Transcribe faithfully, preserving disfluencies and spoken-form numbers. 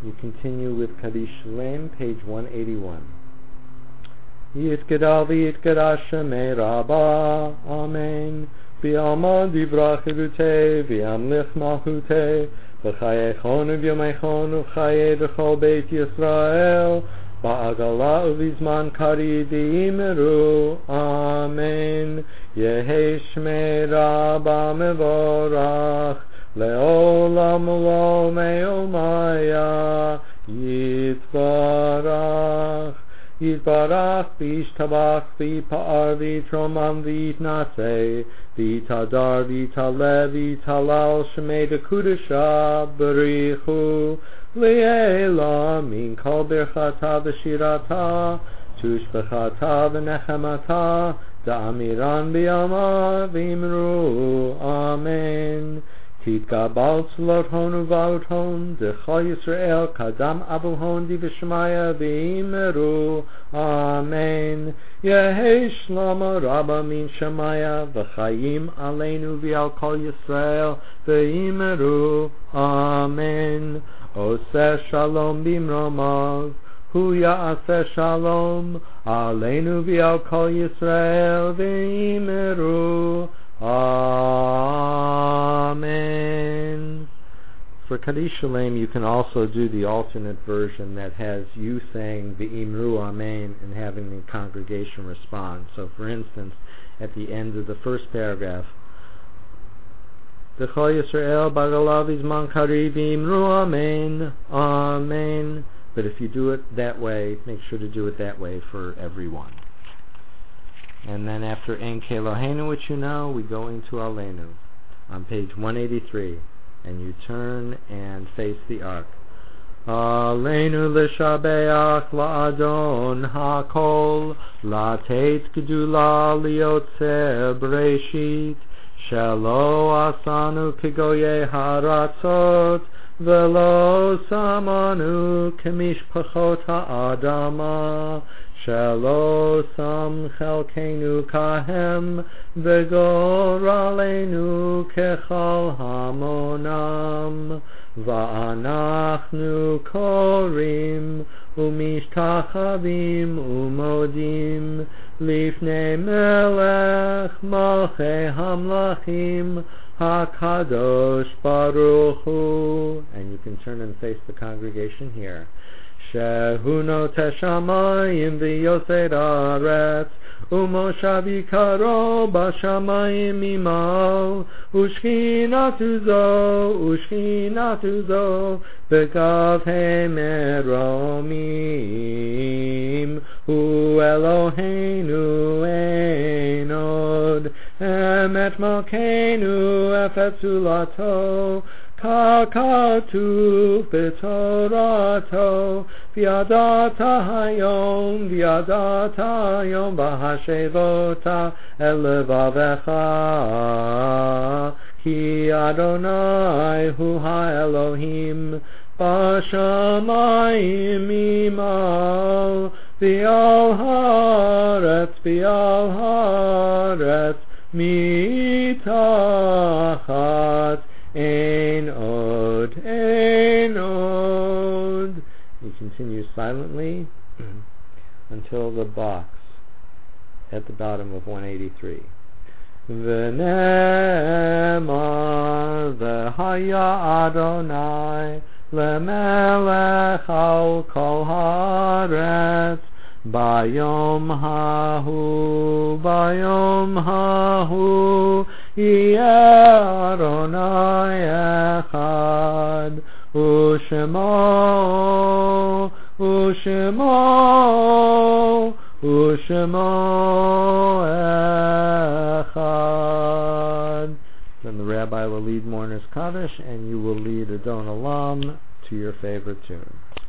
You continue with Kaddish Shalem, page one eighty-one. Yitgedal v'yitgedal Shemei Rabbah, Amen. V'yalma divra chirutei, v'yamlich malchutei, v'chayechon v'yomechon v'chayei v'chol Beit Yisrael, ba'agala uvizman kari v'yimeru, Amen. Yehi Shmei Rabbah mevorach, le'olam lo me'omaya, yitvarach. Yitbarach v'yishtabach v'yipa'ar v'yitromam v'yitnaseh v'yitadar v'yitaleh v'yitalal shemei dekudesha b'richu li'ela min kol birchata v'shirata tushbechata v'nechemata da'amiran b'yama v'imru Amen. Titgabal tzlot-hon uvalut-hon D'chol Yisrael kadam abu-hon div'shmaya v'imeru Amen. Yehi shlama rabba min shemaya v'chayim aleinu v'al kol Yisrael v'imeru Amen. Oseh shalom bimromav hu ya'aseh shalom aleinu v'al kol Yisrael v'imeru Amen. For Kaddish Shalem, you can also do the alternate version that has you saying V'imru Amen and having the congregation respond. So, for instance, at the end of the first paragraph, D'chol Yisrael bagalav izman kari V'imru Amen, Amen. But if you do it that way, make sure to do it that way for everyone. And then after En Kelohenu, which you know, we go into Aleinu on page one eighty-three, and you turn and face the ark. Aleinu l'shabeach la'adon ha'kol la'teit gedula liotzer b'reishit shelo asanu kegoye haratzot velo samanu kemishpachot ha'adama Shelo sam chelkenu kahem v'goralenu kechal hamonam va'anachnu korim umishtachavim umodim lifnei melech malchei hamlachim hakadosh baruch hu. And you can turn and face the congregation here. Shehu noteh shamayim v'yosei haaretz umoshav yikaro b'shamayim imal ushchinatu zo ushchinatu zo b'gavhei meromim hu Eloheinu ein od emet malkeinu efet zulato Kakatu b'torato v'yadata hayom v'yadata hayom v'hashevota el levavecha ki Adonai hu ha'Elohim b'shamayim imal v'al haaretz v'al haaretz mitachat Ein od, ein od. You continue silently until the box at the bottom of one eighty-three. V'nemar v'haya Adonai lemelech al kol haaretz Bayom hahu, bayom hahu, yeh Adonai echad, u'shemo, u'shemo, u'shemo echad. Then the rabbi will lead Mourner's Kaddish, and you will lead Adon Olam to your favorite tune.